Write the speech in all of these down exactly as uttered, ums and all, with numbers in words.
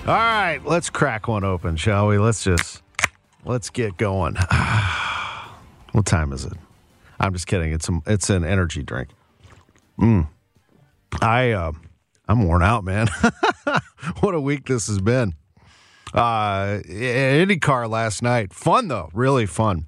All right, let's crack one open, shall we? Let's just, let's get going. What time is it? I'm just kidding. It's a, it's an energy drink. Mm. I, uh, I'm worn out, man. What a week this has been. Uh, IndyCar last night. Fun, though. Really fun.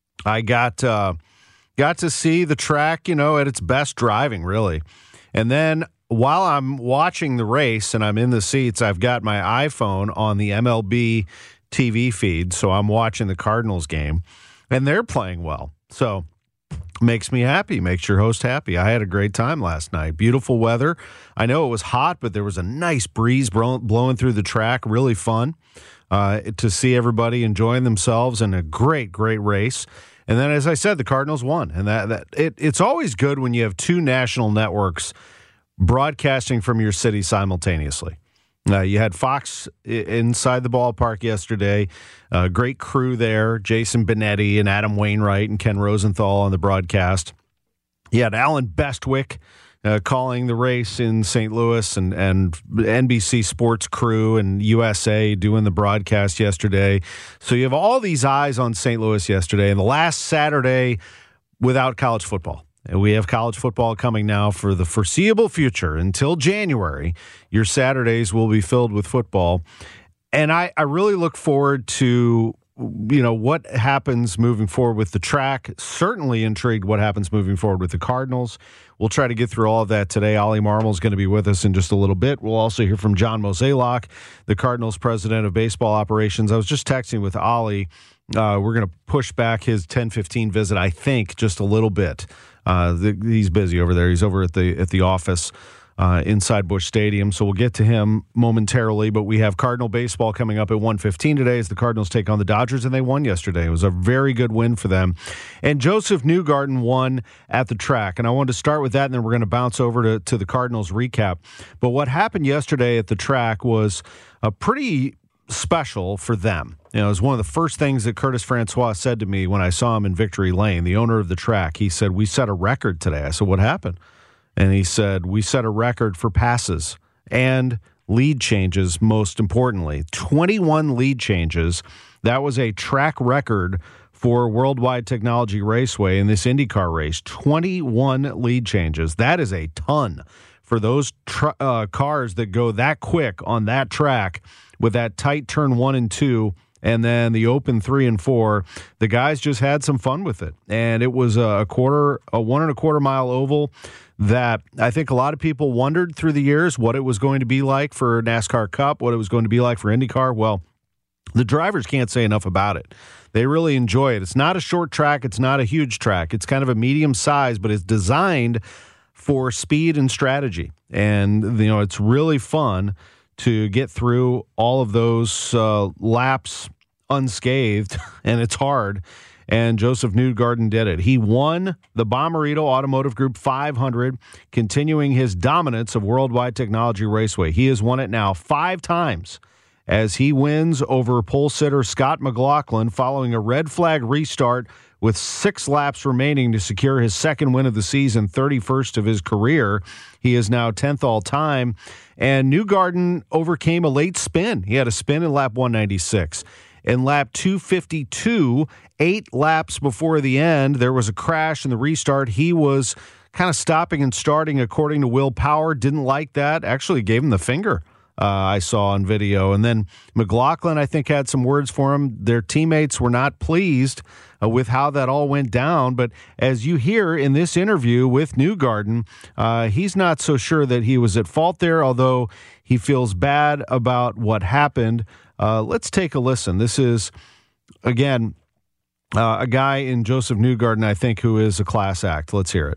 I got, uh, got to see the track, you know, at its best driving, really. And then while I'm watching the race and I'm in the seats, I've got my iPhone on the M L B T V feed, so I'm watching the Cardinals game, and they're playing well. So makes me happy, makes your host happy. I had a great time last night. Beautiful weather. I know it was hot, but there was a nice breeze blowing through the track. Really fun uh, to see everybody enjoying themselves, and a great, great race. And then, as I said, the Cardinals won. And that, that it, it's always good when you have two national networks broadcasting from your city simultaneously. Uh, you had Fox inside the ballpark yesterday. Uh, great crew there. Jason Benetti and Adam Wainwright and Ken Rosenthal on the broadcast. You had Alan Bestwick uh, calling the race in Saint Louis, and, and N B C Sports crew and U S A doing the broadcast yesterday. So you have all these eyes on Saint Louis yesterday, and the last Saturday without college football. And we have college football coming now for the foreseeable future. Until January, your Saturdays will be filled with football. And I, I really look forward to, you know, what happens moving forward with the track. Certainly intrigued what happens moving forward with the Cardinals. We'll try to get through all of that today. Ollie Marmol is going to be with us in just a little bit. We'll also hear from John Mozeliak, the Cardinals president of baseball operations. I was just texting with Ollie. Uh, we're going to push back his ten fifteen visit, I think, just a little bit. Uh, the, he's busy over there. He's over at the at the office uh, inside Busch Stadium, so we'll get to him momentarily. But we have Cardinal baseball coming up at one fifteen today as the Cardinals take on the Dodgers, and they won yesterday. It was a very good win for them. And Joseph Newgarden won at the track, and I wanted to start with that, and then we're going to bounce over to, to the Cardinals recap. But what happened yesterday at the track was a pretty special for them. You know, it was one of the first things that Curtis Francois said to me when I saw him in Victory Lane, the owner of the track. He said, "We set a record today." I said, "What happened?" And he said, "We set a record for passes and lead changes, most importantly. twenty-one lead changes. That was a track record for Worldwide Technology Raceway in this IndyCar race. twenty-one lead changes. That is a ton for those tr- uh, cars that go that quick on that track with that tight turn one and two, and then the open three and four. The guys just had some fun with it. And it was a quarter, a one and a quarter mile oval that I think a lot of people wondered through the years what it was going to be like for NASCAR Cup, what it was going to be like for IndyCar. Well, the drivers can't say enough about it. They really enjoy it. It's not a short track. It's not a huge track. It's kind of a medium size, but it's designed for speed and strategy. And, you know, it's really fun to get through all of those uh, laps unscathed, and it's hard. And Joseph Newgarden did it. He won the Bommarito Automotive Group five hundred, continuing his dominance of Worldwide Technology Raceway. He has won it now five times as he wins over pole sitter Scott McLaughlin following a red flag restart with six laps remaining to secure his second win of the season, thirty-first of his career. He is now tenth all-time. And Newgarden overcame a late spin. He had a spin in lap one ninety-six. In lap two fifty-two, eight laps before the end, there was a crash in the restart. He was kind of stopping and starting according to Will Power. Didn't like that. Actually gave him the finger. Uh, I saw on video. And then McLaughlin, I think, had some words for him. Their teammates were not pleased uh, with how that all went down. But as you hear in this interview with Newgarden, uh, he's not so sure that he was at fault there, although he feels bad about what happened. Uh, let's take a listen. This is, again, uh, a guy in Joseph Newgarden, I think, who is a class act. Let's hear it.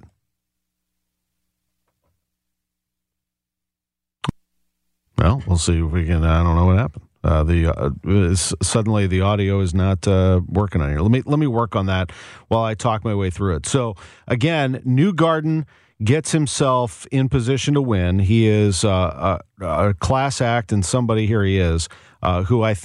Well, we'll see if we can. I don't know what happened. Uh, the uh, suddenly the audio is not uh, working on here. Let me let me work on that while I talk my way through it. So again, Newgarden gets himself in position to win. He is uh, a, a class act, and somebody here he is uh, who I think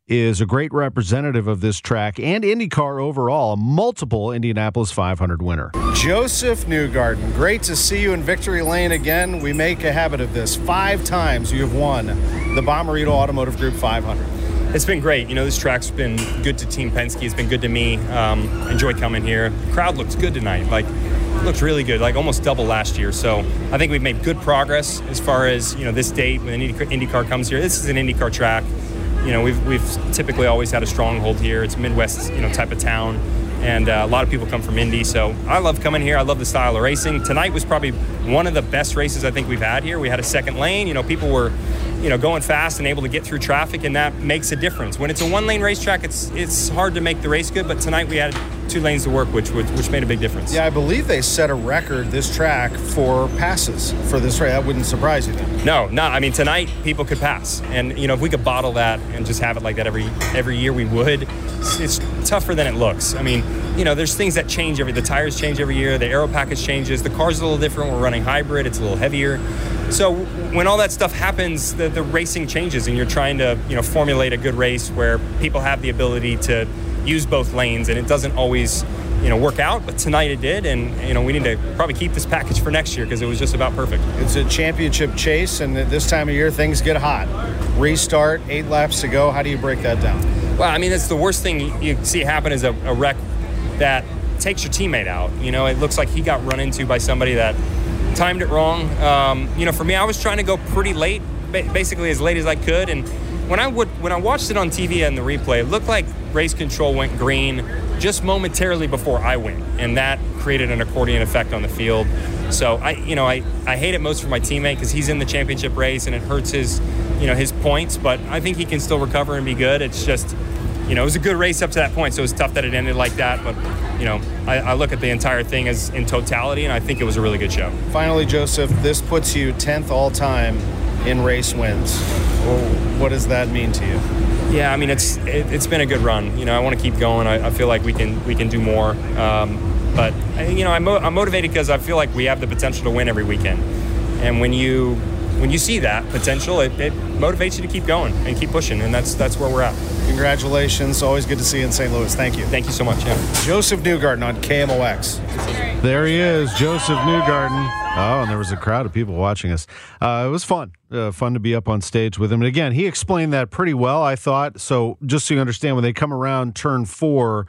is a great representative of this track and IndyCar overall, a multiple Indianapolis five hundred winner. Joseph Newgarden, great to see you in victory lane again. We make a habit of this. Five times you have won the Bommarito Automotive Group five hundred. It's been great. You know, this track's been good to Team Penske. It's been good to me. Um, enjoy coming here. The crowd looks good tonight. Like, looks really good, like almost double last year. So I think we've made good progress as far as, you know, this date when IndyCar comes here. This is an IndyCar track. You know, we've we've typically always had a stronghold here. It's a Midwest, you know, type of town, and uh, a lot of people come from Indy. So I love coming here. I love the style of racing. Tonight was probably one of the best races I think we've had here. We had a second lane. You know, people were, you know, going fast and able to get through traffic, and that makes a difference. When it's a one-lane racetrack, it's it's hard to make the race good. But tonight we had two lanes to work, which which, which made a big difference. Yeah, I believe they set a record this track for passes for this race. That wouldn't surprise you then. No, no. I mean, tonight people could pass, and you know, if we could bottle that and just have it like that every every year, we would. It's, it's tougher than it looks. I mean, you know, there's things that change every. The tires change every year. The aero package changes. The car's a little different. We're running hybrid. It's a little heavier. So when all that stuff happens, the, the racing changes, and you're trying to, you know, formulate a good race where people have the ability to use both lanes, and it doesn't always, you know, work out. But tonight it did, and you know, we need to probably keep this package for next year because it was just about perfect. It's a championship chase, and at this time of year things get hot. Restart, eight laps to go. How do you break that down? Well, I mean, it's the worst thing you see happen is a, a wreck that takes your teammate out. You know, it looks like he got run into by somebody that timed it wrong. Um, you know, for me, I was trying to go pretty late, basically as late as I could. And when I would, when I watched it on T V and the replay, it looked like race control went green just momentarily before I went, and that created an accordion effect on the field. So I, you know, I, I hate it most for my teammate because he's in the championship race and it hurts his, you know, his points. But I think he can still recover and be good. It's just, you know, it was a good race up to that point, so it was tough that it ended like that. But, you know, I, I look at the entire thing as in totality, and I think it was a really good show. Finally, Joseph, this puts you tenth all-time in race wins. What does that mean to you? Yeah, I mean, it's it, it's been a good run. You know, I want to keep going. I, I feel like we can we can do more. Um, but, you know, I'm, mo- I'm motivated because I feel like we have the potential to win every weekend. And when you when you see that potential, it, it motivates you to keep going and keep pushing, and that's that's where we're at. Congratulations. Always good to see you in Saint Louis. Thank you. Thank you so much. Yeah. Joseph Newgarden on K M O X. There he is, Joseph Newgarden. Oh, and there was a crowd of people watching us. Uh, it was fun. Uh, fun to be up on stage with him. And again, he explained that pretty well, I thought. So just so you understand, when they come around turn four,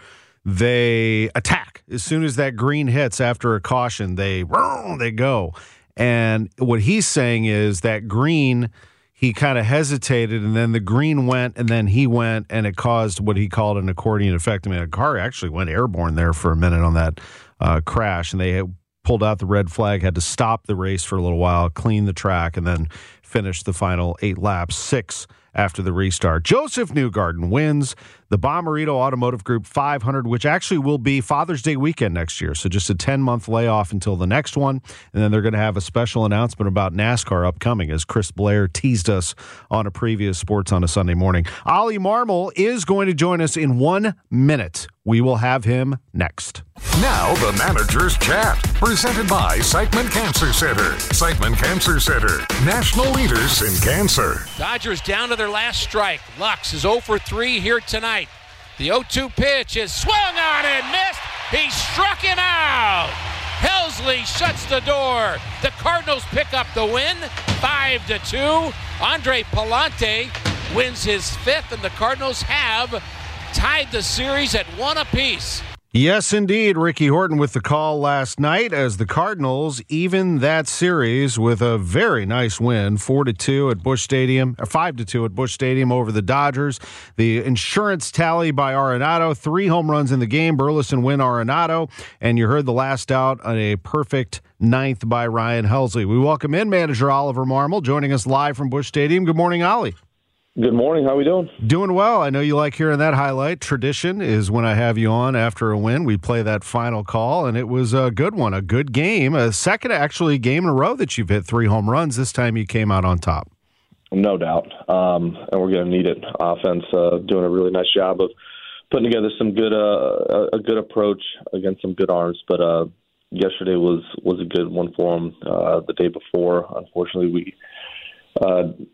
they attack. As soon as that green hits after a caution, they, they go. And what he's saying is that green, he kind of hesitated, and then the green went, and then he went, and it caused what he called an accordion effect. I mean, a car actually went airborne there for a minute on that uh, crash, and they pulled out the red flag, had to stop the race for a little while, clean the track, and then finish the final eight laps, six after the restart. Joseph Newgarden wins the Bommarito Automotive Group five hundred, which actually will be Father's Day weekend next year. So just a ten-month layoff until the next one. And then they're going to have a special announcement about NASCAR upcoming, as Chris Blair teased us on a previous Sports on a Sunday Morning. Ollie Marmol is going to join us in one minute. We will have him next. Now the Manager's Chat, presented by Siteman Cancer Center. Siteman Cancer Center, national leaders in cancer. Dodgers down to their last strike. Lux is oh for three here tonight. The oh two pitch is swung on and missed. He struck him out. Helsley shuts the door. The Cardinals pick up the win, five to two. Andre Palante wins his fifth, and the Cardinals have tied the series at one apiece. Yes, indeed. Ricky Horton with the call last night as the Cardinals even that series with a very nice win, four to two at Busch Stadium, or five to two at Busch Stadium over the Dodgers. The insurance tally by Arenado, three home runs in the game. Burleson win Arenado, and you heard the last out on a perfect ninth by Ryan Helsley. We welcome in manager Oliver Marmol, joining us live from Busch Stadium. Good morning, Ollie. Good morning. How are we doing? Doing well. I know you like hearing that highlight. Tradition is when I have you on after a win, we play that final call, and it was a good one, a good game, a second actually game in a row that you've hit three home runs. This time you came out on top. No doubt, um, and we're going to need it. Offense uh, doing a really nice job of putting together some good, uh, a good approach against some good arms. But uh, yesterday was was a good one for them. Uh, the day before, unfortunately, we. Uh,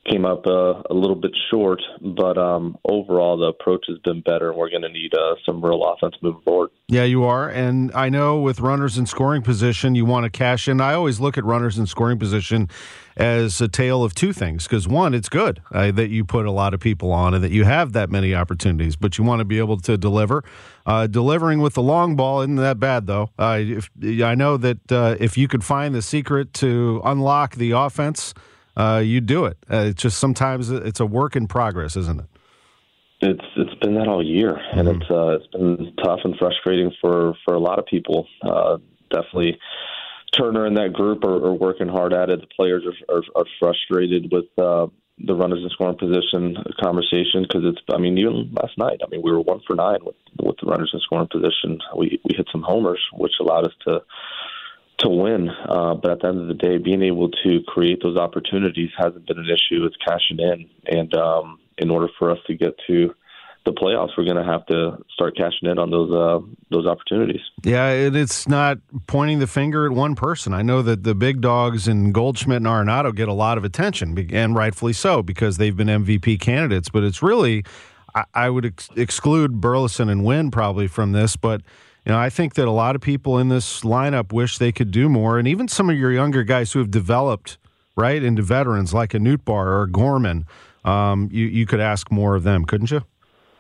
came up uh, a little bit short, but um, overall the approach has been better, and we're going to need uh, some real offense moving forward. Yeah, you are, and I know with runners in scoring position, you want to cash in. I always look at runners in scoring position as a tale of two things, because one, it's good uh, that you put a lot of people on and that you have that many opportunities, but you want to be able to deliver. Uh, delivering with the long ball isn't that bad, though. Uh, if, I know that uh, if you could find the secret to unlock the offense, Uh, you do it. Uh, it's just sometimes it's a work in progress, isn't it? It's it's been that all year, and mm-hmm. it's uh, it's been tough and frustrating for, for a lot of people. Uh, definitely, Turner and that group are, are working hard at it. The players are are, are frustrated with uh, the runners in scoring position conversation because it's. I mean, even last night, I mean, we were one for nine with with the runners in scoring position. We we hit some homers, which allowed us to. to win, uh, but at the end of the day, being able to create those opportunities hasn't been an issue. It's cashing in, and um, in order for us to get to the playoffs, we're going to have to start cashing in on those uh, those opportunities. Yeah, and it's not pointing the finger at one person. I know that the big dogs in Goldschmidt and Arenado get a lot of attention, and rightfully so, because they've been M V P candidates, but it's really, I, I would ex- exclude Burleson and Wynn probably from this, but you know, I think that a lot of people in this lineup wish they could do more, and even some of your younger guys who have developed right into veterans like a Nootbaar or a Gorman, um, you, you could ask more of them, couldn't you?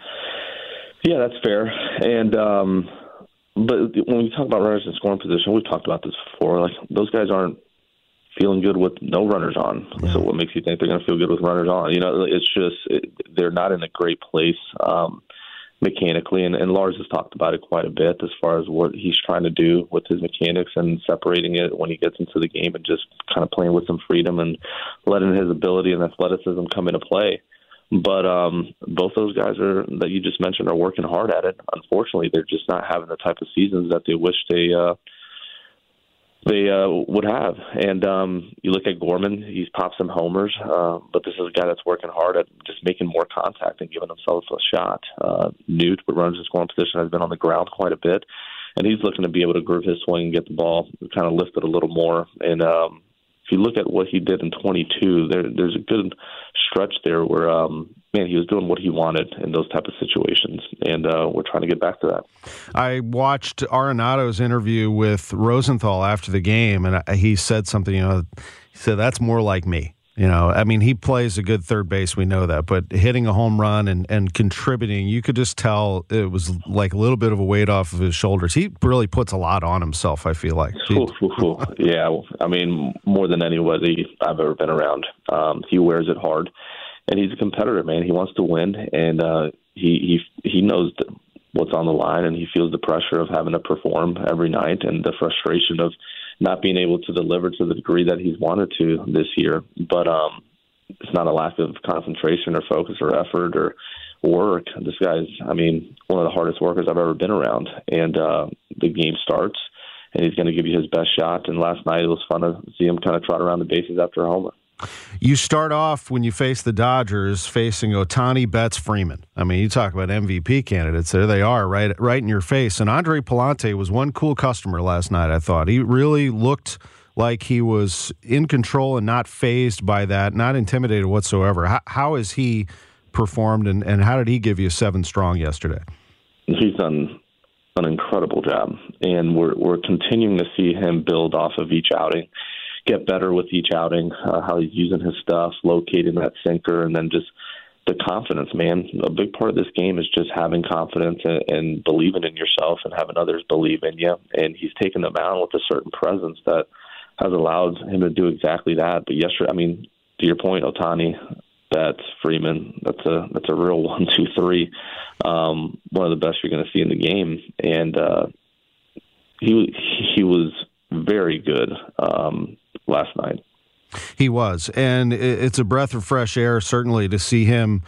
Yeah, that's fair. And um, but when we talk about runners in scoring position, we've talked about this before. Like those guys aren't feeling good with no runners on. Yeah. So what makes you think they're going to feel good with runners on? You know, it's just it, they're not in a great place. Um, mechanically, and, and Lars has talked about it quite a bit as far as what he's trying to do with his mechanics and separating it when he gets into the game and just kind of playing with some freedom and letting his ability and athleticism come into play. But um, both those guys are that you just mentioned are working hard at it. Unfortunately, they're just not having the type of seasons that they wish they uh, they uh, would have. And um, you look at Gorman, he's popped some homers, uh, but this is a guy that's working hard at just making more contact and giving himself a shot. Uh, Newt, but runs his scoring position, has been on the ground quite a bit, and he's looking to be able to groove his swing and get the ball kind of lifted a little more. And um, if you look at what he did in twenty-two, there, there's a good stretch there where, um, man, he was doing what he wanted in those type of situations, and uh, we're trying to get back to that. I watched Arenado's interview with Rosenthal after the game, and he said something, you know, he said, that's more like me. You know, I mean, he plays a good third base, we know that, but hitting a home run and, and contributing, you could just tell it was like a little bit of a weight off of his shoulders. He really puts a lot on himself, I feel like. Yeah, I mean, more than anybody I've ever been around. Um, he wears it hard, and he's a competitor, man. He wants to win, and uh, he, he, he knows what's on the line, and he feels the pressure of having to perform every night and the frustration of not being able to deliver to the degree that he's wanted to this year. But um, it's not a lack of concentration or focus or effort or work. This guy's, I mean, one of the hardest workers I've ever been around. And uh, the game starts, and he's going to give you his best shot. And last night it was fun to see him kind of trot around the bases after a homer. You start off when you face the Dodgers facing Ohtani, Betts, Freeman. I mean, you talk about M V P candidates. There they are, right, right in your face. And Andre Pallante was one cool customer last night, I thought. He really looked like he was in control and not fazed by that, not intimidated whatsoever. How, how has he performed, and, and how did he give you seven strong yesterday? He's done an incredible job, and we're we're continuing to see him build off of each outing. Get better with each outing, uh, how he's using his stuff, locating that sinker, and then just the confidence, man. A big part of this game is just having confidence and, and believing in yourself and having others believe in you. And he's taken the mound with a certain presence that has allowed him to do exactly that. But yesterday, I mean, to your point, Ohtani, Betts, Freeman, that's a that's a real one, two, three. Um, one of the best you're going to see in the game. And uh, he he was very good um, last night. He was, and it's a breath of fresh air, certainly, to see him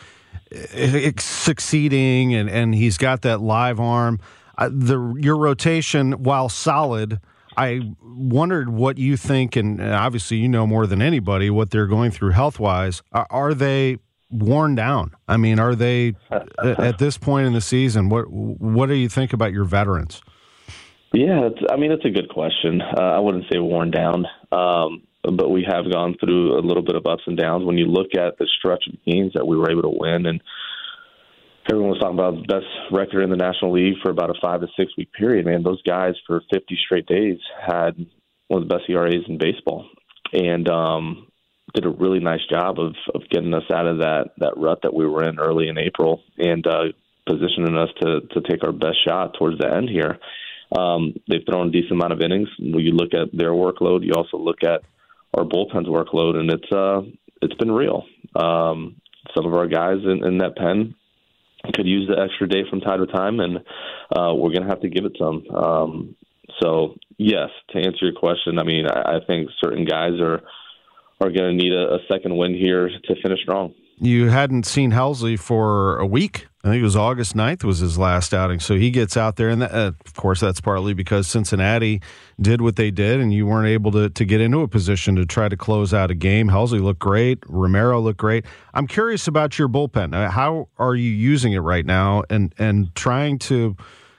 succeeding, and, and he's got that live arm. Uh, the your rotation, while solid, I wondered what you think, and obviously you know more than anybody what they're going through health-wise. Are, are they worn down? I mean, are they, at this point in the season, what what do you think about your veterans? Yeah, it's, I mean, it's a good question. Uh, I wouldn't say worn down. Um, but we have gone through a little bit of ups and downs. When you look at the stretch of games that we were able to win, and everyone was talking about the best record in the National League for about a five to six week period, man, those guys for fifty straight days had one of the best E R As in baseball, and um, did a really nice job of, of getting us out of that, that rut that we were in early in April, and uh, positioning us to, to take our best shot towards the end here. Um, they've thrown a decent amount of innings. When you look at their workload, you also look at our bullpen's workload, and it's uh, it's been real. Um, some of our guys in, in that pen could use the extra day from time to time, and uh, we're going to have to give it to them. Um, so, yes, to answer your question, I mean, I, I think certain guys are are going to need a, a second win here to finish strong. You hadn't seen Helsley for a week. I think it was August ninth was his last outing. So he gets out there, and that, uh, of course that's partly because Cincinnati did what they did, and you weren't able to, to get into a position to try to close out a game. Helsley looked great. Romero looked great. I'm curious about your bullpen. How are you using it right now and, and trying to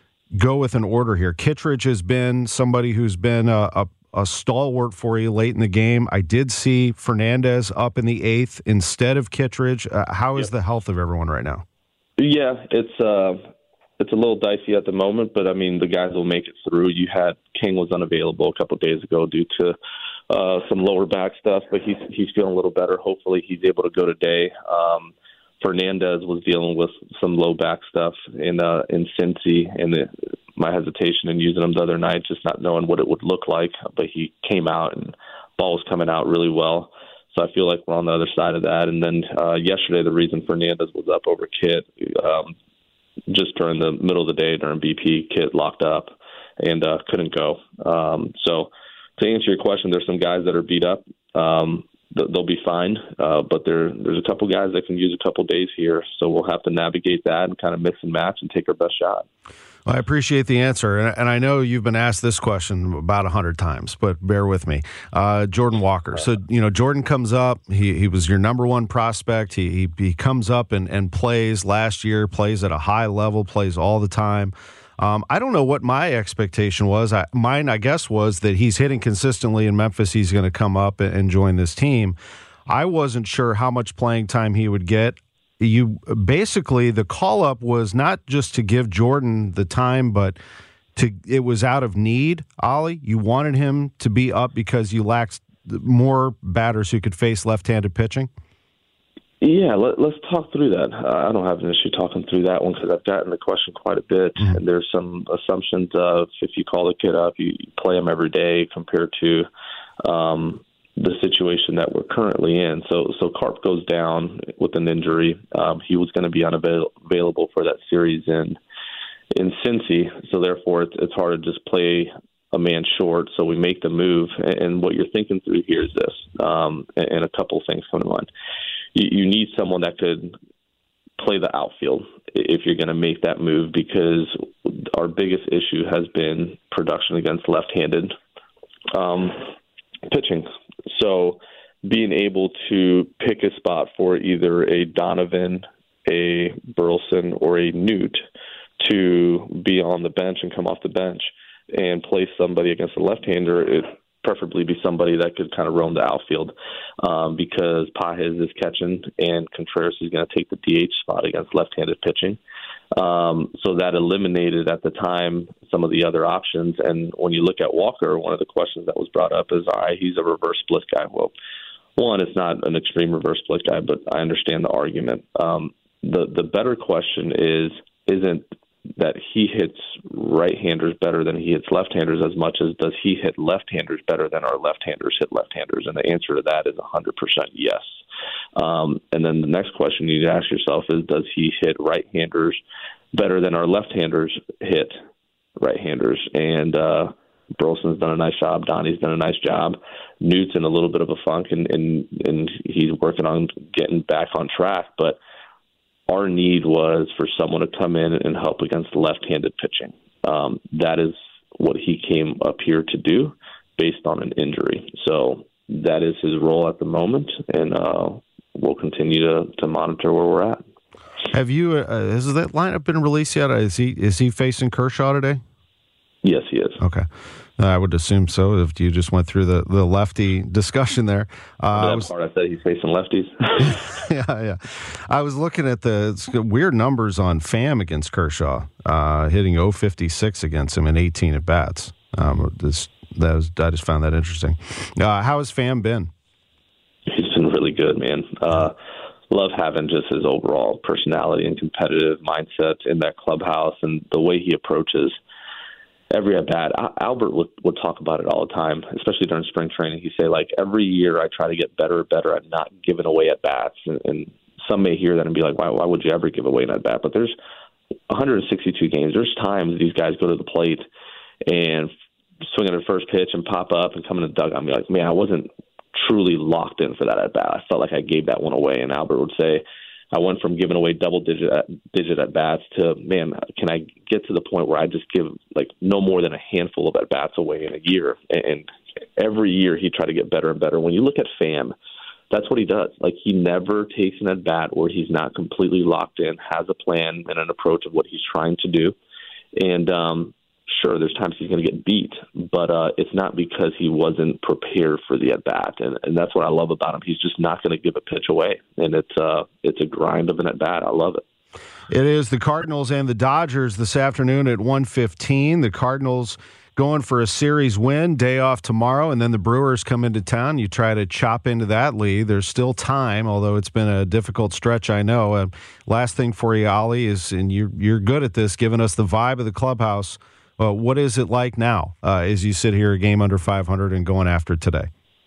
go with an order here? Kittredge has been somebody who's been a, a a stalwart for you late in the game. I did see Fernandez up in the eighth instead of Kittredge. Uh, how is yep. the health of everyone right now? Yeah, it's uh, it's a little dicey at the moment, but I mean the guys will make it through. You had King was unavailable a couple of days ago due to uh, some lower back stuff, but he's he's feeling a little better. Hopefully, he's able to go today. Um, Fernandez was dealing with some low back stuff in uh, in Cincy, and the, my hesitation in using him the other night, just not knowing what it would look like. But he came out, and ball was coming out really well. So I feel like we're on the other side of that. And then uh, yesterday, the reason Fernandez was up over Kit, um, just during the middle of the day during B P, Kit locked up and uh, couldn't go. Um, so to answer your question, there's some guys that are beat up. Um, they'll be fine, uh, but there, there's a couple guys that can use a couple days here. So we'll have to navigate that and kind of mix and match and take our best shot. Well, I appreciate the answer, and I know you've been asked this question about a hundred times, but bear with me. Uh, Jordan Walker. So, you know, Jordan comes up. He he was your number one prospect. He he, he comes up and, and plays last year, plays at a high level, plays all the time. Um, I don't know what my expectation was. I, mine, I guess, was that he's hitting consistently in Memphis. He's going to come up and, and join this team. I wasn't sure how much playing time he would get. You basically, the call up was not just to give Jordan the time, but to it was out of need. Ollie, you wanted him to be up because you lacked more batters who could face left-handed pitching. Yeah, let, let's talk through that. Uh, I don't have an issue talking through that one because I've gotten the question quite a bit, mm-hmm. and there's some assumptions of if you call the kid up, you, you play him every day compared to um, the situation that we're currently in. So so Carp goes down with an injury. Um, he was going to be unavailable for that series in in Cincy, so therefore it's, it's hard to just play a man short. So we make the move, and, and what you're thinking through here is this, um, and, and a couple of things come to mind. You, you need someone that could play the outfield if you're going to make that move, because our biggest issue has been production against left-handed um, pitching. So being able to pick a spot for either a Donovan, a Burleson, or a Newt to be on the bench and come off the bench and play somebody against a left-hander, it preferably be somebody that could kind of roam the outfield, um, because Pages is catching and Contreras is going to take the D H spot against left-handed pitching. Um, so that eliminated at the time some of the other options. And when you look at Walker, one of the questions that was brought up is, all right, he's a reverse split guy. Well, one, it's not an extreme reverse split guy, but I understand the argument. Um, the, the better question is, isn't that he hits right-handers better than he hits left-handers as much as does he hit left-handers better than our left-handers hit left-handers? And the answer to that is one hundred percent yes. Um, and then the next question you need to ask yourself is, does he hit right-handers better than our left-handers hit right-handers? And uh, Burleson's done a nice job. Donnie's done a nice job. Newt's in a little bit of a funk, and, and, and he's working on getting back on track. But our need was for someone to come in and help against left-handed pitching. Um, that is what he came up here to do based on an injury. So that is his role at the moment, and uh, we'll continue to, to monitor where we're at. Have you? Uh, has that lineup been released yet? Is he is he facing Kershaw today? Yes, he is. Okay. I would assume so if you just went through the, the lefty discussion there. Uh, that I was, part I said he's facing lefties. yeah, yeah. I was looking at the weird numbers on Pham against Kershaw, uh, hitting oh fifty-six against him in eighteen at bats. Um, this that was I just found that interesting. Uh, how has Pham been? He's been really good, man. Uh, love having just his overall personality and competitive mindset in that clubhouse, and the way he approaches every at bat. Albert would, would talk about it all the time, especially during spring training. He'd say, like, every year I try to get better and better at not giving away at bats. And, and some may hear that and be like, why, why would you ever give away an at bat? But there's one hundred sixty-two games. There's times these guys go to the plate and swing at their first pitch and pop up and come in the dugout and be like, man, I wasn't truly locked in for that at bat. I felt like I gave that one away. And Albert would say, I went from giving away double digit at, digit at bats to, man, can I get to the point where I just give like no more than a handful of at bats away in a year? And every year he tried to get better and better. When you look at Pham, that's what he does. Like, he never takes an at bat where he's not completely locked in, has a plan and an approach of what he's trying to do. And um, sure, there's times he's going to get beat, but uh, it's not because he wasn't prepared for the at bat, and, and that's what I love about him. He's just not going to give a pitch away, and it's uh, it's a grind of an at bat. I love it. It is the Cardinals and the Dodgers this afternoon at one fifteen. The Cardinals going for a series win, day off tomorrow, and then the Brewers come into town. You try to chop into that lead. There's still time, although it's been a difficult stretch, I know. Uh, last thing for you, Ollie, is, and you're, you're good at this, giving us the vibe of the clubhouse. Uh, what is it like now uh, as you sit here a game under five hundred and going after today?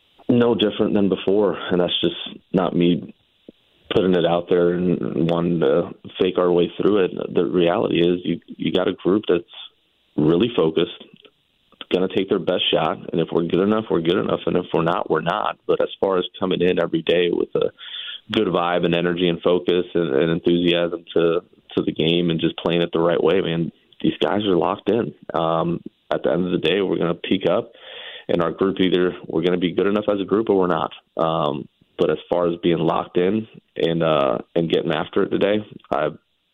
No different than before, and that's just not me putting it out there and wanting to fake our way through it. The reality is you, you got a group that's really focused, going to take their best shot, and if we're good enough, we're good enough, and if we're not, we're not. But as far as coming in every day with a good vibe and energy and focus and, and enthusiasm to, to the game and just playing it the right way, man, these guys are locked in. Um, at the end of the day, we're going to peak up, and our group either we're going to be good enough as a group or we're not. Um, but as far as being locked in and uh, and getting after it today, I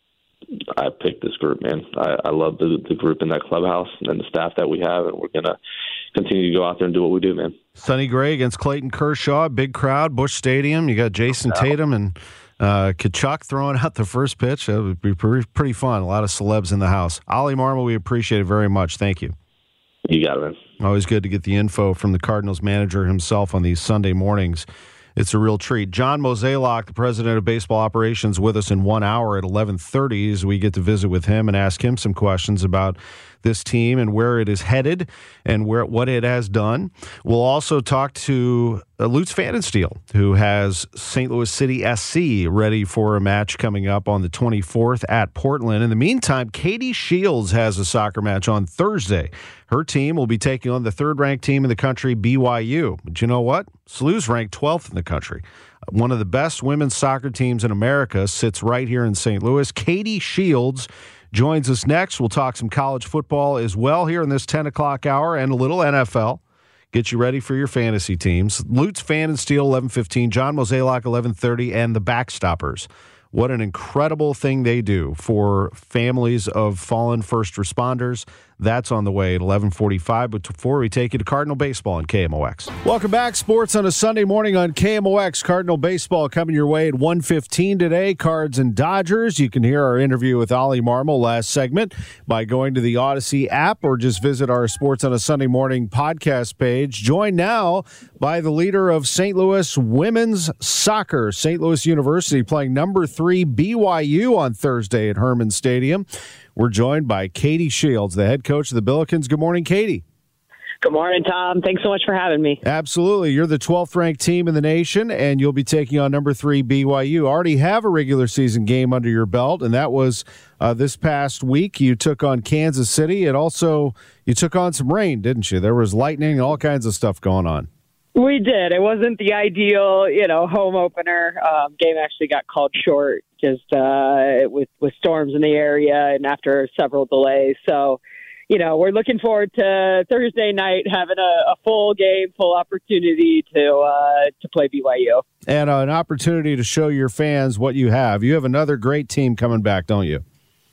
I picked this group, man. I, I love the, the group in that clubhouse and the staff that we have, and we're going to continue to go out there and do what we do, man. Sonny Gray against Clayton Kershaw, big crowd, Busch Stadium. You got Jason Tatum and Uh, Kachuk throwing out the first pitch. That would be pretty, pretty fun. A lot of celebs in the house. Ollie Marmol, we appreciate it very much. Thank you. You got it, man. Always good to get the info from the Cardinals manager himself on these Sunday mornings. It's a real treat. John Mozeliak, the president of baseball operations, with us in one hour at eleven thirty as we get to visit with him and ask him some questions about this team and where it is headed and where what it has done. We'll also talk to uh, Lutz Pfannenstiel, who has Saint Louis City S C ready for a match coming up on the twenty-fourth at Portland. In the meantime, Katie Shields has a soccer match on Thursday. Her team will be taking on the third-ranked team in the country, B Y U. But you know what? S L U's ranked twelfth in the country. One of the best women's soccer teams in America sits right here in Saint Louis. Katie Shields joins us next. We'll talk some college football as well here in this ten o'clock hour and a little N F L. Get you ready for your fantasy teams. Lutz Pfannenstiel, eleven fifteen, John Mozeliak, eleven thirty, and the Backstoppers. What an incredible thing they do for families of fallen first responders. That's on the way at eleven forty-five. But before we take you to Cardinal Baseball on K M O X. Welcome back. Sports on a Sunday morning on K M O X. Cardinal Baseball coming your way at one fifteen today. Cards and Dodgers. You can hear our interview with Ollie Marmol last segment by going to the Odyssey app or just visit our Sports on a Sunday morning podcast page. Joined now by the leader of Saint Louis women's soccer. Saint Louis University playing number three B Y U on Thursday at Hermann Stadium. We're joined by Katie Shields, the head coach of the Billikens. Good morning, Katie. Good morning, Tom. Thanks so much for having me. Absolutely. You're the twelfth ranked team in the nation, and you'll be taking on number three B Y U. Already have a regular season game under your belt, and that was uh, this past week. You took on Kansas City, and also you took on some rain, didn't you? There was lightning, all kinds of stuff going on. We did. It wasn't the ideal, you know, home opener. Um, game actually got called short just uh, with with storms in the area and after several delays. So, you know, we're looking forward to Thursday night having a, a full game, full opportunity to uh, to play B Y U. And uh, an opportunity to show your fans what you have. You have another great team coming back, don't you?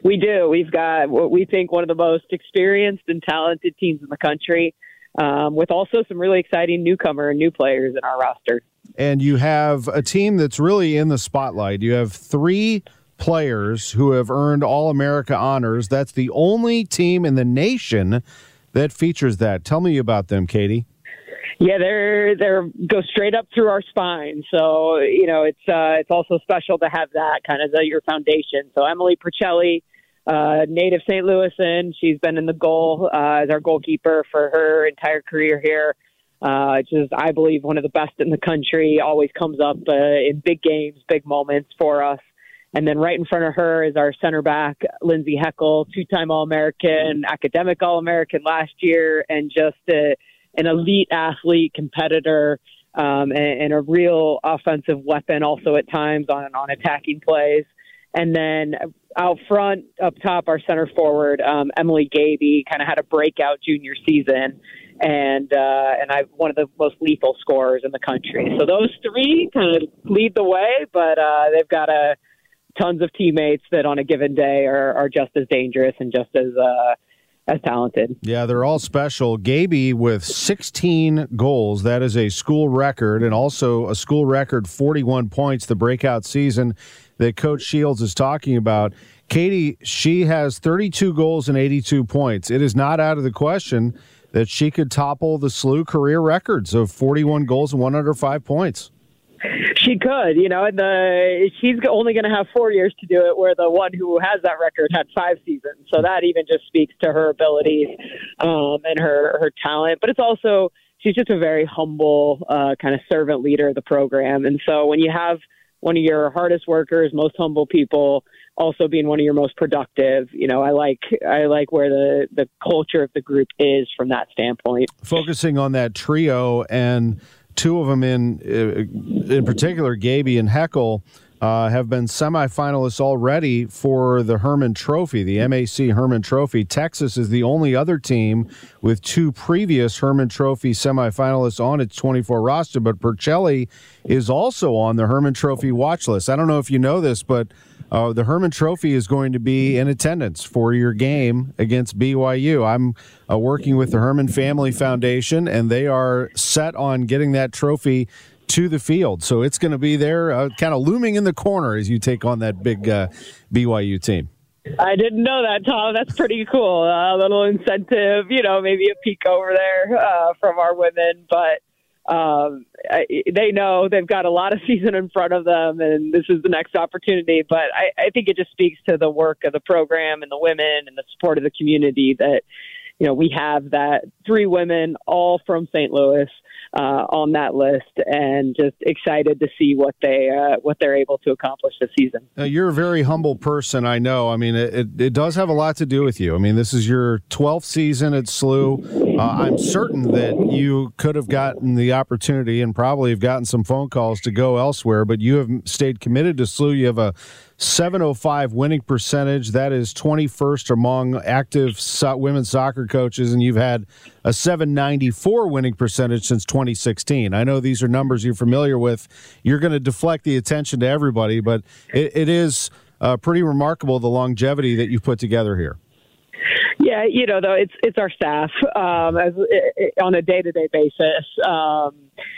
We do. We've got what we think one of the most experienced and talented teams in the country, um, with also some really exciting newcomer and new players in our roster. And you have a team that's really in the spotlight. You have three players who have earned All-America honors. That's the only team in the nation that features that. Tell me about them, Katie. Yeah, they're they're go straight up through our spine. So you know, it's uh, it's also special to have that kind of the, your foundation. So Emily Percelli, uh, native Saint Louisan, she's been in the goal uh, as our goalkeeper for her entire career here. Uh, which is, I believe, one of the best in the country. Always comes up uh, in big games, big moments for us. And then right in front of her is our center back, Lindsay Heckel, two-time All-American, academic All-American last year, and just a, an elite athlete, competitor, um, and, and a real offensive weapon also at times on, on attacking plays. And then out front, up top, our center forward, um, Emily Gaby, kind of had a breakout junior season, and uh, and I one of the most lethal scorers in the country. So those three kind of lead the way, but uh, they've got a tons of teammates that on a given day are, are just as dangerous and just as uh, as talented. Yeah, they're all special. Gaby with sixteen goals. That is a school record, and also a school record forty-one points the breakout season that Coach Shields is talking about. Katie, she has thirty-two goals and eighty-two points. It is not out of the question that she could topple the S L U career records of forty-one goals and one hundred five points. She could, you know, and the she's only going to have four years to do it, where the one who has that record had five seasons. So that even just speaks to her abilities um, and her her talent. But it's also, she's just a very humble uh, kind of servant leader of the program. And so when you have one of your hardest workers, most humble people, also being one of your most productive, you know, I like I like where the the culture of the group is from that standpoint. Focusing on that trio, and two of them in in particular, Gaby and Heckel, uh, have been semifinalists already for the Hermann Trophy, the M A C Hermann Trophy. Texas is the only other team with two previous Hermann Trophy semifinalists on its twenty-four roster, but Percelli is also on the Hermann Trophy watch list. I don't know if you know this, but uh, the Hermann Trophy is going to be in attendance for your game against B Y U. I'm uh, working with the Hermann Family Foundation, and they are set on getting that trophy to the field. So it's going to be there uh, kind of looming in the corner as you take on that big uh, B Y U team. I didn't know that, Tom. That's pretty cool. A little incentive, you know, maybe a peek over there uh, from our women. But um, I, they know they've got a lot of season in front of them, and this is the next opportunity. But I, I think it just speaks to the work of the program and the women and the support of the community that, you know, we have that three women all from Saint Louis uh, on that list, and just excited to see what they uh, what they're able to accomplish this season. Uh, you're a very humble person, I know. I mean, it, it, it does have a lot to do with you. I mean, this is your twelfth season at S L U. Uh, I'm certain that you could have gotten the opportunity and probably have gotten some phone calls to go elsewhere, but you have stayed committed to S L U. You have a seven oh five winning percentage. That is twenty-first among active so- women's soccer coaches, and you've had a seven ninety-four winning percentage since twenty sixteen. I know these are numbers you're familiar with. You're going to deflect the attention to everybody, but it, it is uh, pretty remarkable the longevity that you've put together here. Yeah, you know, though, it's it's our staff um, as it, on a day-to-day basis. Um,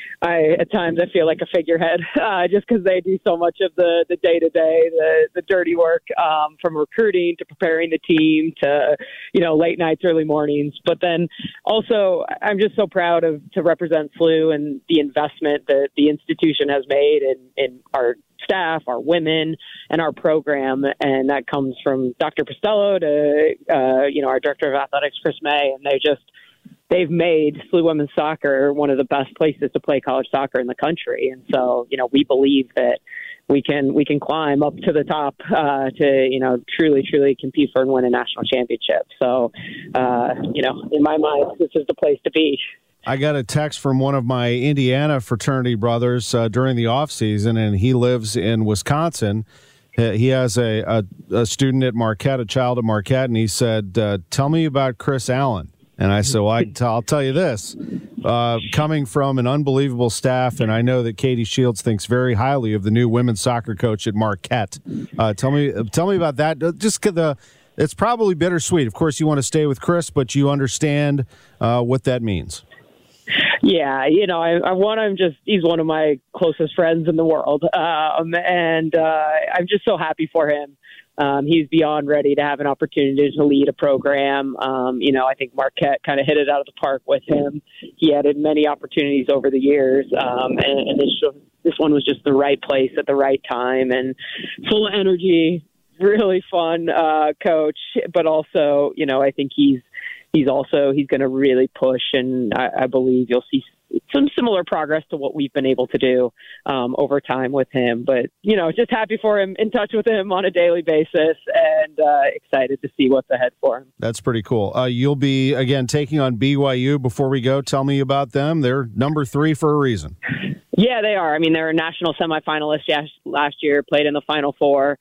I at times I feel like a figurehead uh, just because they do so much of the, the day-to-day, the, the dirty work, um, from recruiting to preparing the team to, you know, late nights, early mornings. But then also I'm just so proud of to represent S L U and the investment that the institution has made in, in our staff, our women, and our program. And that comes from Doctor Postello to, uh, you know, our director of athletics, Chris May, and they just, they've made S L U women's soccer one of the best places to play college soccer in the country. And so, you know, we believe that we can we can climb up to the top uh, to, you know, truly, truly compete for and win a national championship. So, uh, you know, in my mind, this is the place to be. I got a text from one of my Indiana fraternity brothers uh, during the offseason, and he lives in Wisconsin. He has a, a, a student at Marquette, a child at Marquette, and he said, uh, tell me about Chris Allen. And I said, well, I t- I'll tell you this. Uh, coming from an unbelievable staff, and I know that Katie Shields thinks very highly of the new women's soccer coach at Marquette. Uh, tell me tell me about that. Just the it's probably bittersweet. Of course, you want to stay with Chris, but you understand uh, what that means. Yeah, you know, I, I one, I'm just, he's one of my closest friends in the world. Um, and uh, I'm just so happy for him. Um, he's beyond ready to have an opportunity to lead a program. Um, you know, I think Marquette kind of hit it out of the park with him. He had many opportunities over the years. Um, and, and this, this one was just the right place at the right time and full of energy, really fun uh, coach. But also, you know, I think he's, He's also, he's going to really push, and I, I believe you'll see some similar progress to what we've been able to do um, over time with him. But, you know, just happy for him, in touch with him on a daily basis, and uh, excited to see what's ahead for him. That's pretty cool. Uh, you'll be, again, taking on B Y U. Before we go, tell me about them. They're number three for a reason. Yeah, they are. I mean, they're a national semifinalist last year, played in the Final Four.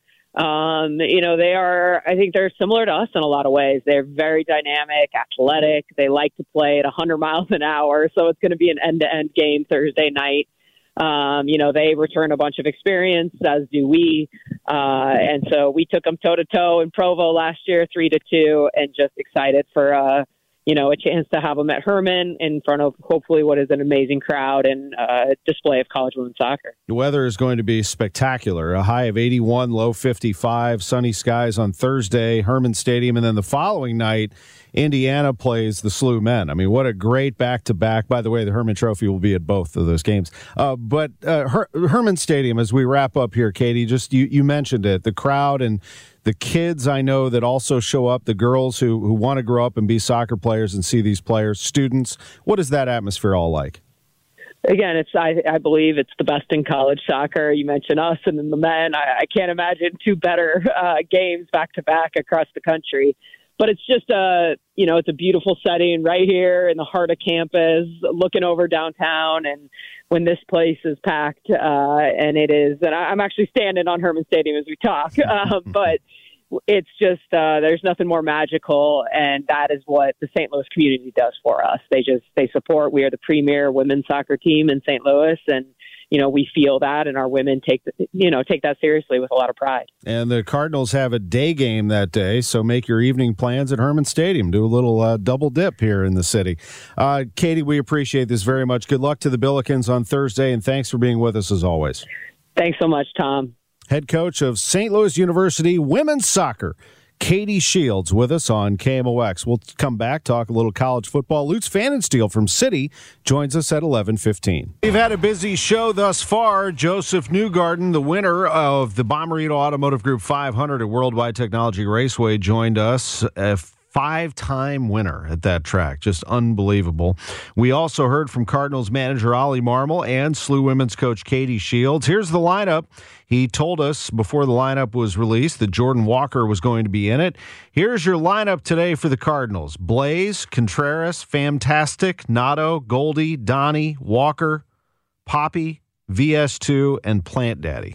Um, you know, they are, I think they're similar to us in a lot of ways. They're very dynamic, athletic. They like to play at one hundred miles an hour. So it's going to be an end-to-end game Thursday night. Um, you know, they return a bunch of experience, as do we. Uh, and so we took them toe-to-toe in Provo last year, three to two, and just excited for, uh, you know, a chance to have them at Herman in front of hopefully what is an amazing crowd and uh, display of college women's soccer. The weather is going to be spectacular. A high of eighty-one, low fifty-five, sunny skies on Thursday, Herman Stadium, and then the following night, Indiana plays the S L U men. I mean, what a great back-to-back. By the way, the Herman Trophy will be at both of those games. Uh, but uh, Her- Herman Stadium, as we wrap up here, Katie, just you, you mentioned it, the crowd and the kids I know that also show up, the girls who, who want to grow up and be soccer players and see these players, students. What is that atmosphere all like? Again, it's I, I believe it's the best in college soccer. You mentioned us and then the men. I, I can't imagine two better uh, games back-to-back across the country. But it's just a, you know, it's a beautiful setting right here in the heart of campus, looking over downtown. And when this place is packed, uh, and it is, and I'm actually standing on Herman Stadium as we talk, uh, but it's just, uh, there's nothing more magical. And that is what the Saint Louis community does for us. They just, they support, we are the premier women's soccer team in Saint Louis. And, you know, we feel that, and our women take, you know, take that seriously with a lot of pride. And the Cardinals have a day game that day, so make your evening plans at Herman Stadium. Do a little uh, double dip here in the city. Uh, Katie, we appreciate this very much. Good luck to the Billikens on Thursday, and thanks for being with us as always. Thanks so much, Tom. Head coach of Saint Louis University women's soccer, Katie Shields, with us on K M O X. We'll come back, talk a little college football. Lutz Pfannenstiel from City joins us at eleven fifteen. We've had a busy show thus far. Joseph Newgarden, the winner of the Bommarito Automotive Group five hundred at Worldwide Technology Raceway, joined us. A five-time winner at that track. Just unbelievable. We also heard from Cardinals manager Ollie Marmol and S L U women's coach Katie Shields. Here's the lineup. He told us before the lineup was released that Jordan Walker was going to be in it. Here's your lineup today for the Cardinals. Blaze, Contreras, Fantastic, Nato, Goldie, Donnie, Walker, Poppy, V S two, and Plant Daddy.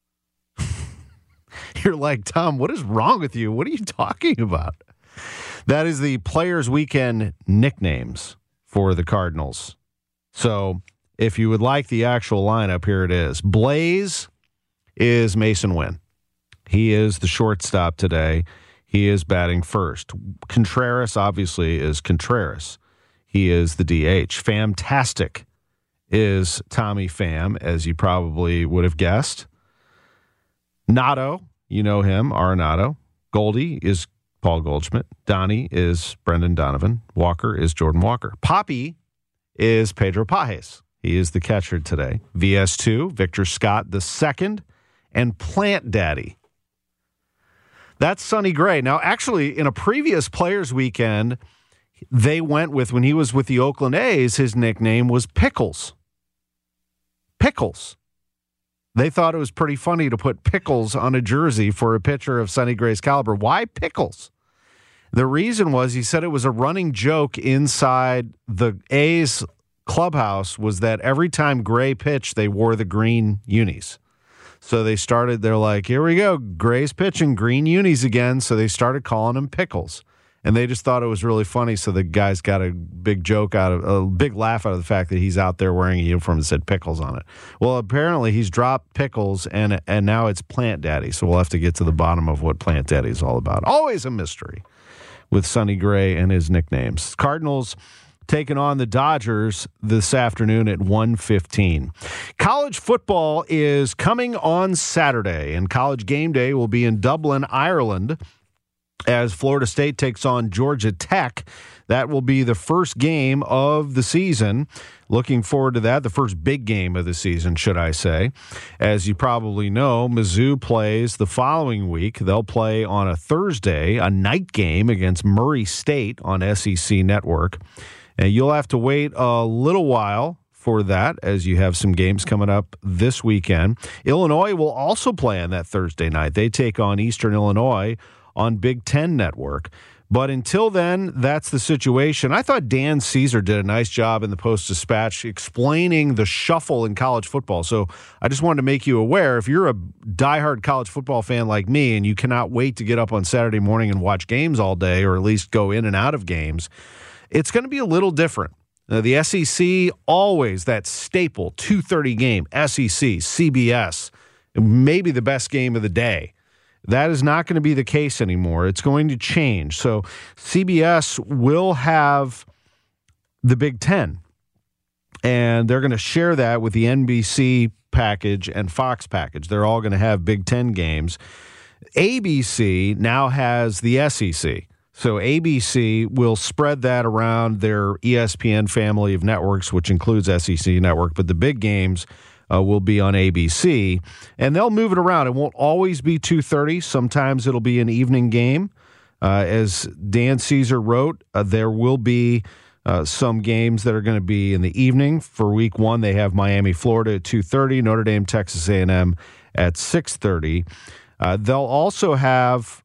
You're like, Tom, what is wrong with you? What are you talking about? That is the Players Weekend nicknames for the Cardinals. So if you would like the actual lineup, here it is. Blaze is Mason Wynn. He is the shortstop today. He is batting first. Contreras, obviously, is Contreras. He is the D H. Fantastic is Tommy Pham, as you probably would have guessed. Nato, you know him, Arenado. Goldie is Paul Goldschmidt. Donnie is Brendan Donovan. Walker is Jordan Walker. Poppy is Pedro Pajes. He is the catcher today. V S two, Victor Scott the second, and Plant Daddy. That's Sonny Gray. Now, actually, in a previous Players Weekend, they went with, when he was with the Oakland A's, his nickname was Pickles. Pickles. They thought it was pretty funny to put pickles on a jersey for a pitcher of Sonny Gray's caliber. Why pickles? The reason was, he said it was a running joke inside the A's clubhouse, was that every time Gray pitched, they wore the green unis. So they started, they're like, here we go, Gray's pitching green unis again. So they started calling him Pickles. And they just thought it was really funny, so the guys got a big joke out of a big laugh out of the fact that he's out there wearing a uniform that said Pickles on it. Well, apparently he's dropped Pickles, and and now it's Plant Daddy. So we'll have to get to the bottom of what Plant Daddy is all about. Always a mystery with Sonny Gray and his nicknames. Cardinals taking on the Dodgers this afternoon at one fifteen. College football is coming on Saturday, and College Game Day will be in Dublin, Ireland, as Florida State takes on Georgia Tech. That will be the first game of the season. Looking forward to that, the first big game of the season, should I say. As you probably know, Mizzou plays the following week. They'll play on a Thursday, a night game against Murray State on S E C Network. And you'll have to wait a little while for that, as you have some games coming up this weekend. Illinois will also play on that Thursday night. They take on Eastern Illinois on Big Ten Network. But until then, that's the situation. I thought Dan Caesar did a nice job in the Post-Dispatch explaining the shuffle in college football. So I just wanted to make you aware, if you're a diehard college football fan like me and you cannot wait to get up on Saturday morning and watch games all day, or at least go in and out of games, it's going to be a little different. Now, the S E C, always that staple two thirty game, S E C, C B S, maybe the best game of the day. That is not going to be the case anymore. It's going to change. So C B S will have the Big Ten, and they're going to share that with the N B C package and Fox package. They're all going to have Big Ten games. A B C now has the S E C. So A B C will spread that around their E S P N family of networks, which includes S E C Network, but the big games Uh, will be on A B C, and they'll move it around. It won't always be two thirty. Sometimes it'll be an evening game. Uh, as Dan Caesar wrote, uh, there will be uh, some games that are going to be in the evening. For week one, they have Miami, Florida at two thirty, Notre Dame, Texas A and M at six thirty. Uh, they'll also have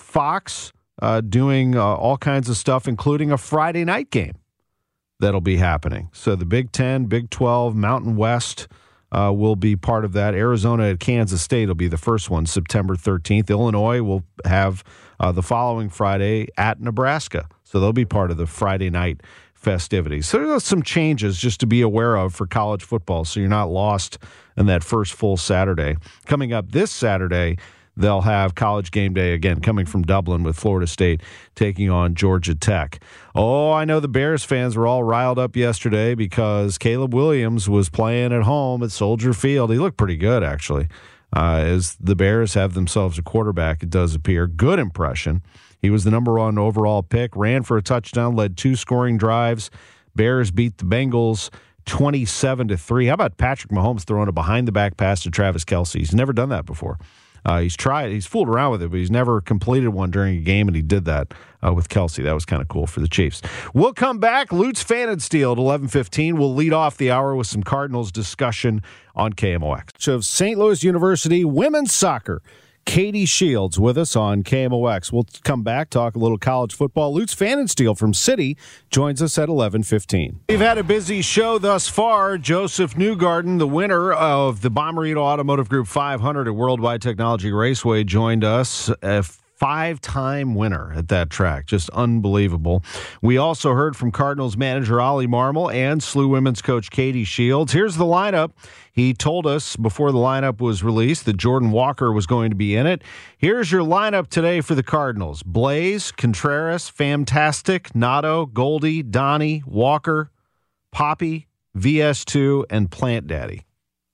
Fox uh, doing uh, all kinds of stuff, including a Friday night game that'll be happening. So the Big Ten, Big twelve, Mountain West Uh, will be part of that. Arizona at Kansas State will be the first one, September thirteenth. Illinois will have uh, the following Friday at Nebraska. So they'll be part of the Friday night festivities. So there's some changes just to be aware of for college football, so you're not lost in that first full Saturday. Coming up this Saturday, they'll have College Game Day, again, coming from Dublin with Florida State taking on Georgia Tech. Oh, I know the Bears fans were all riled up yesterday because Caleb Williams was playing at home at Soldier Field. He looked pretty good, actually, uh, as the Bears have themselves a quarterback, it does appear. Good impression. He was the number one overall pick, ran for a touchdown, led two scoring drives. Bears beat the Bengals twenty-seven to three. How about Patrick Mahomes throwing a behind-the-back pass to Travis Kelce? He's never done that before. Uh, he's tried, he's fooled around with it, but he's never completed one during a game, and he did that uh, with Kelce. That was kind of cool for the Chiefs. We'll come back. Lutz Pfannenstiel at eleven fifteen. We'll lead off the hour with some Cardinals discussion on K M O X. Of Saint Louis University women's soccer. Katie Shields with us on K M O X. We'll come back, talk a little college football. Lutz Pfannenstiel from City joins us at eleven fifteen. We've had a busy show thus far. Joseph Newgarden, the winner of the Bommarito Automotive Group five hundred at Worldwide Technology Raceway, joined us. A five-time winner at that track. Just unbelievable. We also heard from Cardinals manager Ollie Marmol and S L U women's coach Katie Shields. Here's the lineup. He told us before the lineup was released that Jordan Walker was going to be in it. Here's your lineup today for the Cardinals. Blaze, Contreras, Fantastic, Nato, Goldie, Donnie, Walker, Poppy, V S two, and Plant Daddy.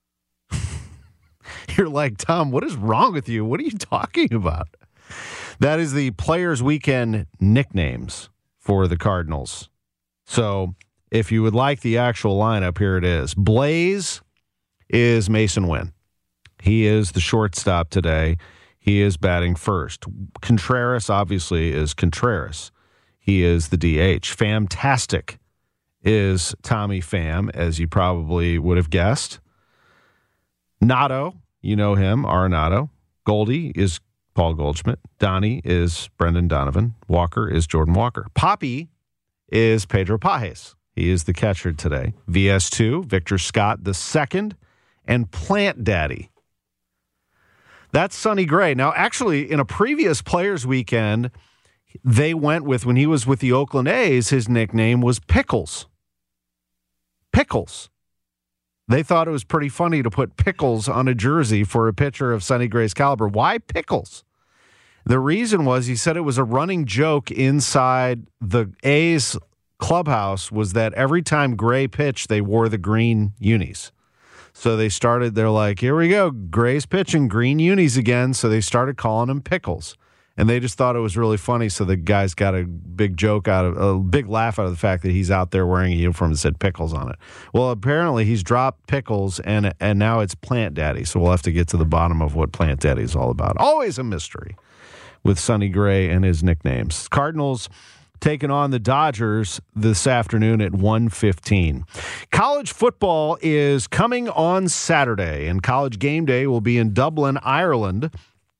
You're like, Tom, what is wrong with you? What are you talking about? That is the Players Weekend nicknames for the Cardinals. So if you would like the actual lineup, here it is. Blaze is Mason Wynn. He is the shortstop today. He is batting first. Contreras, obviously, is Contreras. He is the D H. Fantastic is Tommy Pham, as you probably would have guessed. Nato, you know him, Arenado. Goldie is Paul Goldschmidt. Donnie is Brendan Donovan. Walker is Jordan Walker. Poppy is Pedro Pajes. He is the catcher today. V S two, Victor Scott the second, and Plant Daddy. That's Sonny Gray. Now, actually, in a previous Players Weekend, they went with, when he was with the Oakland A's, his nickname was Pickles. Pickles. They thought it was pretty funny to put Pickles on a jersey for a pitcher of Sonny Gray's caliber. Why Pickles? The reason was, he said it was a running joke inside the A's clubhouse, was that every time Gray pitched, they wore the green unis. So they started, they're like, here we go, Gray's pitching, green unis again. So they started calling him Pickles. And they just thought it was really funny. So the guys got a big joke out of, a big laugh out of the fact that he's out there wearing a uniform that said Pickles on it. Well, apparently he's dropped Pickles, and and now it's Plant Daddy. So we'll have to get to the bottom of what Plant Daddy is all about. Always a mystery with Sonny Gray and his nicknames. Cardinals taking on the Dodgers this afternoon at one fifteen. College football is coming on Saturday, and College Game Day will be in Dublin, Ireland,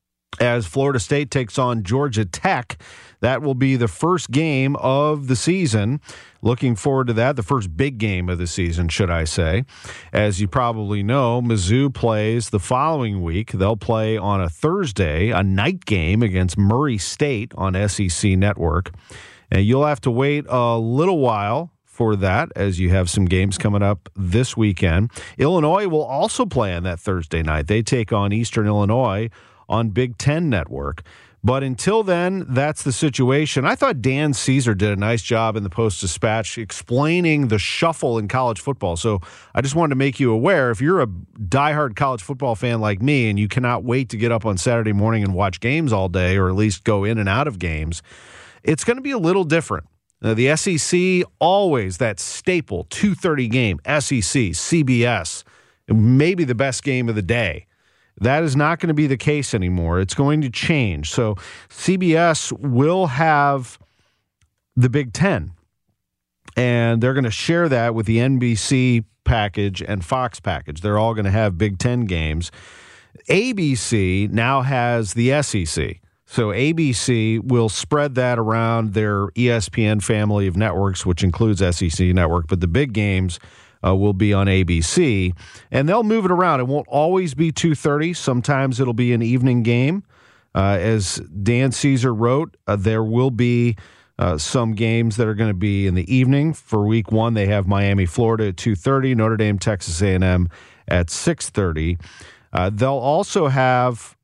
as Florida State takes on Georgia Tech. That will be the first game of the season. Looking forward to that, the first big game of the season, should I say. As you probably know, Mizzou plays the following week. They'll play on a Thursday, a night game against Murray State on S E C Network. And you'll have to wait a little while for that, as you have some games coming up this weekend. Illinois will also play on that Thursday night. They take on Eastern Illinois on Big Ten Network. But until then, that's the situation. I thought Dan Caesar did a nice job in the Post-Dispatch explaining the shuffle in college football. So I just wanted to make you aware, if you're a diehard college football fan like me and you cannot wait to get up on Saturday morning and watch games all day, or at least go in and out of games, it's going to be a little different. Now, the S E C, always that staple two thirty game, S E C, C B S, maybe the best game of the day. That is not going to be the case anymore. It's going to change. So C B S will have the Big Ten, and they're going to share that with the N B C package and Fox package. They're all going to have Big Ten games. A B C now has the S E C. So A B C will spread that around their E S P N family of networks, which includes S E C Network, but the big games Uh, will be on A B C, and they'll move it around. It won't always be two thirty. Sometimes it'll be an evening game. Uh, as Dan Caesar wrote, uh, there will be uh, some games that are going to be in the evening. For week one, they have Miami, Florida at two thirty, Notre Dame, Texas A and M at six thirty. Uh, they'll also have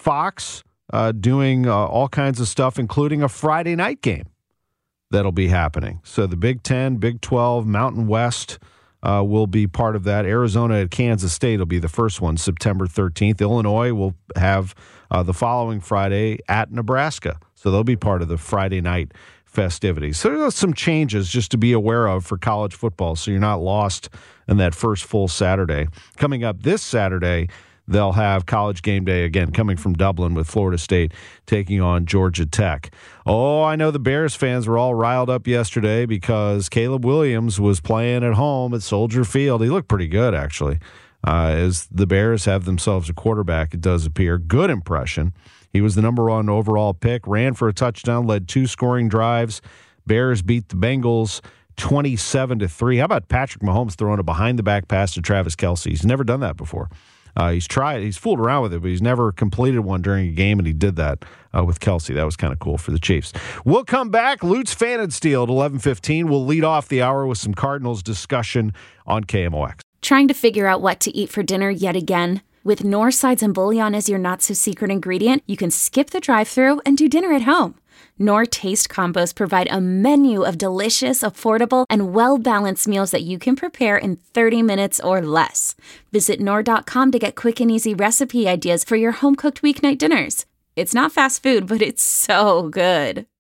Fox uh, doing uh, all kinds of stuff, including a Friday night game that'll be happening. So the Big Ten, Big twelve, Mountain West Uh, will be part of that. Arizona at Kansas State will be the first one, September thirteenth. Illinois will have uh, the following Friday at Nebraska. So they'll be part of the Friday night festivities. So there's some changes just to be aware of for college football, so you're not lost in that first full Saturday. Coming up this Saturday, they'll have College Game Day again, coming from Dublin, with Florida State taking on Georgia Tech. Oh, I know the Bears fans were all riled up yesterday because Caleb Williams was playing at home at Soldier Field. He looked pretty good, actually, uh, as the Bears have themselves a quarterback, it does appear. Good impression. He was the number one overall pick, ran for a touchdown, led two scoring drives. Bears beat the Bengals twenty-seven to three. How about Patrick Mahomes throwing a behind-the-back pass to Travis Kelce? He's never done that before. Uh, he's tried, he's fooled around with it, but he's never completed one during a game, and he did that uh, with Kelce. That was kind of cool for the Chiefs. We'll come back. Lutz Pfannenstiel at eleven fifteen. We'll lead off the hour with some Cardinals discussion on K M O X. Trying to figure out what to eat for dinner yet again? With Knorr Sides and Bouillon as your not-so-secret ingredient, you can skip the drive-thru and do dinner at home. Knorr Taste Combos provide a menu of delicious, affordable, and well-balanced meals that you can prepare in thirty minutes or less. Visit Knorr dot com to get quick and easy recipe ideas for your home-cooked weeknight dinners. It's not fast food, but it's so good.